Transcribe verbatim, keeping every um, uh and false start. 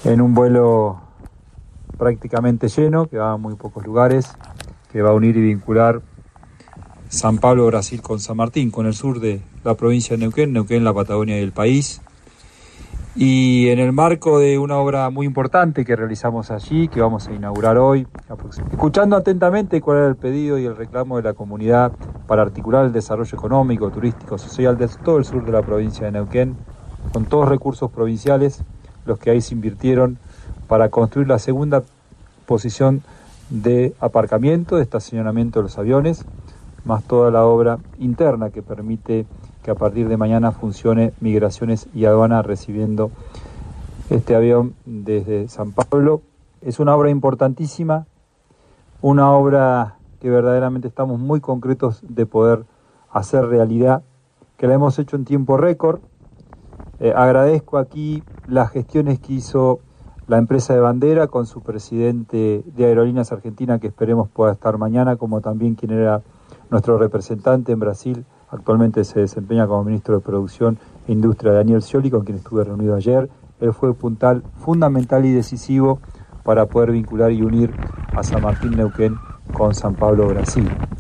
en un vuelo prácticamente lleno, que va a muy pocos lugares, que va a unir y vincular San Pablo, Brasil, con San Martín, con el sur de la provincia de Neuquén, Neuquén, la Patagonia y el país. Y en el marco de una obra muy importante que realizamos allí, que vamos a inaugurar hoy, escuchando atentamente cuál era el pedido y el reclamo de la comunidad para articular el desarrollo económico, turístico, social de todo el sur de la provincia de Neuquén, con todos recursos provinciales, los que ahí se invirtieron para construir la segunda posición de aparcamiento, de estacionamiento de los aviones, más toda la obra interna que permite que a partir de mañana funcione Migraciones y Aduana recibiendo este avión desde San Pablo. Es una obra importantísima, una obra que verdaderamente estamos muy concretos de poder hacer realidad, que la hemos hecho en tiempo récord. Eh, agradezco aquí las gestiones que hizo la empresa de bandera con su presidente de Aerolíneas Argentina, que esperemos pueda estar mañana, como también quien era nuestro representante en Brasil, actualmente se desempeña como ministro de Producción e Industria, Daniel Scioli, con quien estuve reunido ayer. Él fue puntal, fundamental y decisivo para poder vincular y unir a San Martín Neuquén con San Pablo, Brasil.